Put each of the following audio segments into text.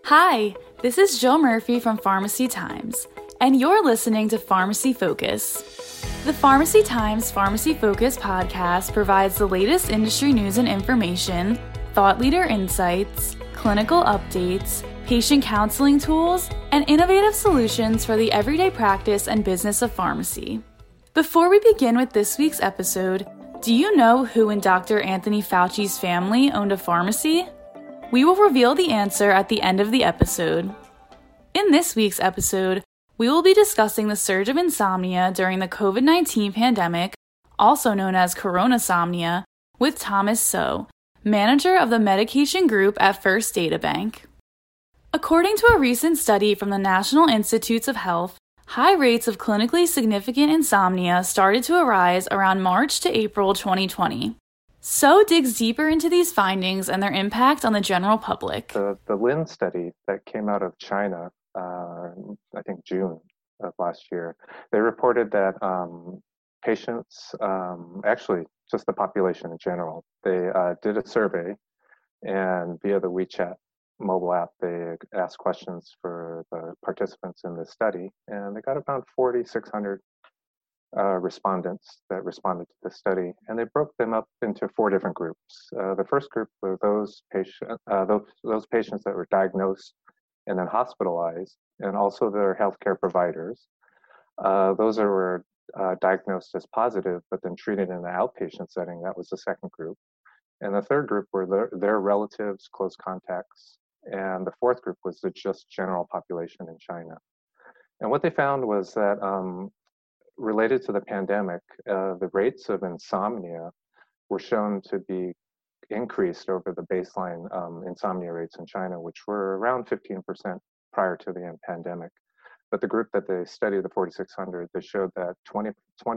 Hi, this is Jill Murphy from Pharmacy Times, and you're listening to Pharmacy Focus. The Pharmacy Times Pharmacy Focus podcast provides the latest industry news and information, thought leader insights, clinical updates, patient counseling tools, and innovative solutions for the everyday practice and business of pharmacy. Before we begin with this week's episode, do you know who in Dr. Anthony Fauci's family owned a pharmacy? We will reveal the answer at the end of the episode. In this week's episode, we will be discussing the surge of insomnia during the COVID-19 pandemic, also known as coronasomnia, with Thomas So, manager of the medication group at First Data Bank. According to a recent study from the National Institutes of Health, high rates of clinically significant insomnia started to arise around March to April 2020. So digs deeper into these findings and their impact on the general public. The Lin study that came out of China, I think June of last year, they reported that patients, actually just the population in general, they did a survey, and via the WeChat mobile app, they asked questions for the participants in this study, and they got about 4,600 respondents that responded to the study, and they broke them up into 4 different groups. The first group were those patients that were diagnosed and then hospitalized, and also their healthcare providers. Those that were diagnosed as positive, but then treated in an outpatient setting. That was the second group. And the third group were their relatives, close contacts. And the fourth group was the just general population in China. And what they found was that related to the pandemic, the rates of insomnia were shown to be increased over the baseline insomnia rates in China, which were around 15% prior to the pandemic. But the group that they studied, the 4,600, they showed that 20%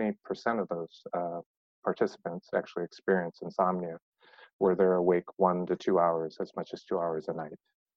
of those participants actually experienced insomnia, where they're awake 1 to 2 hours, as much as 2 hours a night.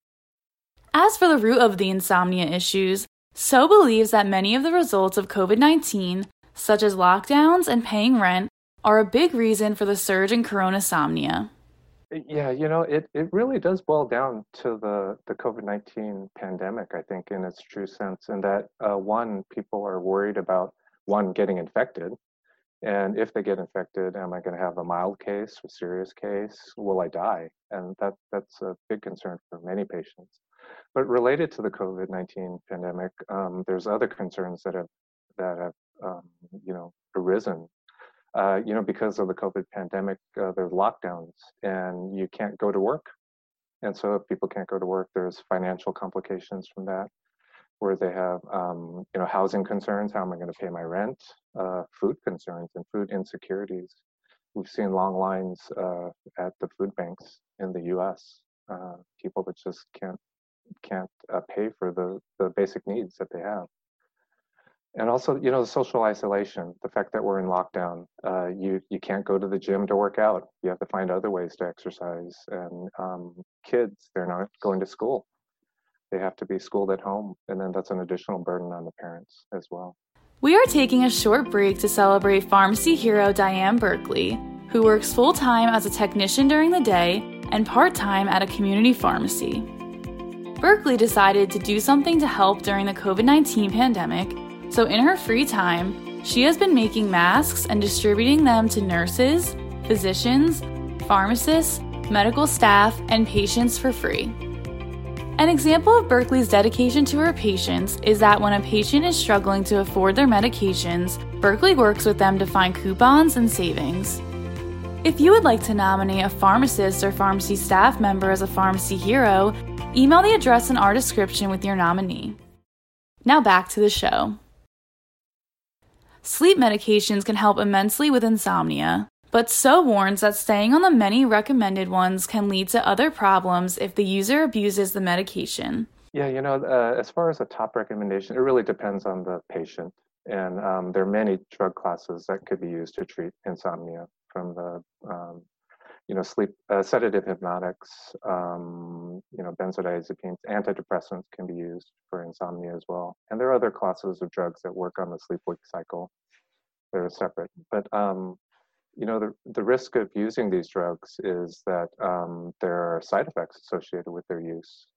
As for the root of the insomnia issues, So believes that many of the results of COVID-19, such as lockdowns and paying rent, are a big reason for the surge in coronasomnia. Yeah, it really does boil down to the COVID-19 pandemic, I think, in its true sense, and that one, people are worried about, one, getting infected. And if they get infected, am I going to have a mild case, a serious case? Will I die? And that's a big concern for many patients. But related to the COVID-19 pandemic, there's other concerns that have arisen. Because of the COVID pandemic, there's lockdowns, and you can't go to work. And so if people can't go to work, there's financial complications from that, where they have housing concerns. How am I going to pay my rent? Food concerns and food insecurities. We've seen long lines at the food banks in the U.S. People that just can't pay for the basic needs that they have. And also, the social isolation, the fact that we're in lockdown, you can't go to the gym to work out. You have to find other ways to exercise. And kids, they're not going to school. They have to be schooled at home. And then that's an additional burden on the parents as well. We are taking a short break to celebrate pharmacy hero Diane Berkeley, who works full-time as a technician during the day and part-time at a community pharmacy. Berkeley decided to do something to help during the COVID-19 pandemic, so in her free time, she has been making masks and distributing them to nurses, physicians, pharmacists, medical staff, and patients for free. An example of Berkeley's dedication to her patients is that when a patient is struggling to afford their medications, Berkeley works with them to find coupons and savings. If you would like to nominate a pharmacist or pharmacy staff member as a pharmacy hero, email the address in our description with your nominee. Now back to the show. Sleep medications can help immensely with insomnia, but So warns that staying on the many recommended ones can lead to other problems if the user abuses the medication. Yeah, as far as a top recommendation, it really depends on the patient. And there are many drug classes that could be used to treat insomnia, from the sleep sedative hypnotics, benzodiazepines, antidepressants can be used for insomnia as well. And there are other classes of drugs that work on the sleep-wake cycle that are separate. But the risk of using these drugs is that there are side effects associated with their use.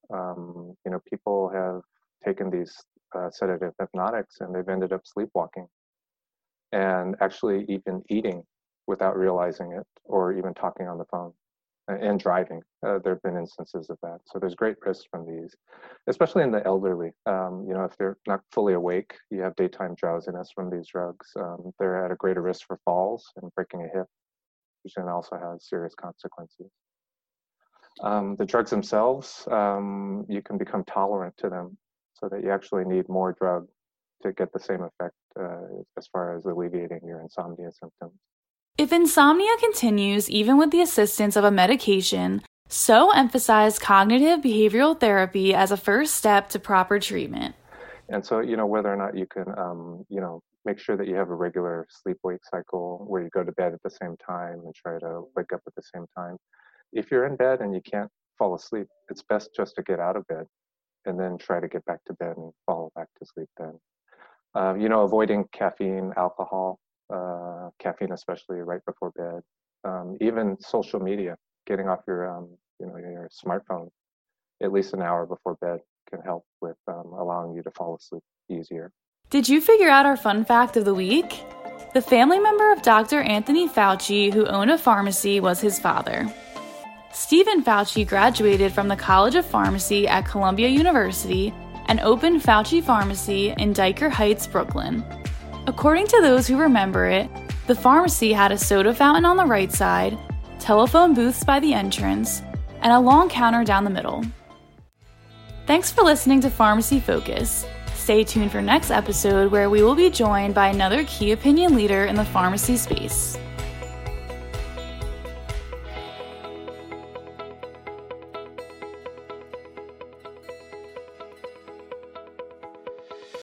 People have taken these sedative hypnotics and they've ended up sleepwalking and actually even eating without realizing it, or even talking on the phone and driving. There have been instances of that. So there's great risk from these, especially in the elderly. If they're not fully awake, you have daytime drowsiness from these drugs. They're at a greater risk for falls and breaking a hip, which then also has serious consequences. The drugs themselves, you can become tolerant to them so that you actually need more drug to get the same effect as far as alleviating your insomnia symptoms. If insomnia continues even with the assistance of a medication, So emphasize cognitive behavioral therapy as a first step to proper treatment. And so, whether or not you can, make sure that you have a regular sleep-wake cycle where you go to bed at the same time and try to wake up at the same time. If you're in bed and you can't fall asleep, it's best just to get out of bed and then try to get back to bed and fall back to sleep then. Avoiding caffeine, alcohol, caffeine especially right before bed, even social media, getting off your smartphone at least an hour before bed can help with allowing you to fall asleep easier. Did you figure out our fun fact of the week? The family member of Dr. Anthony Fauci who owned a pharmacy was his father. Stephen Fauci graduated from the College of Pharmacy at Columbia University and opened Fauci Pharmacy in Dyker Heights, Brooklyn. According to those who remember it, the pharmacy had a soda fountain on the right side, telephone booths by the entrance, and a long counter down the middle. Thanks for listening to Pharmacy Focus. Stay tuned for next episode where we will be joined by another key opinion leader in the pharmacy space.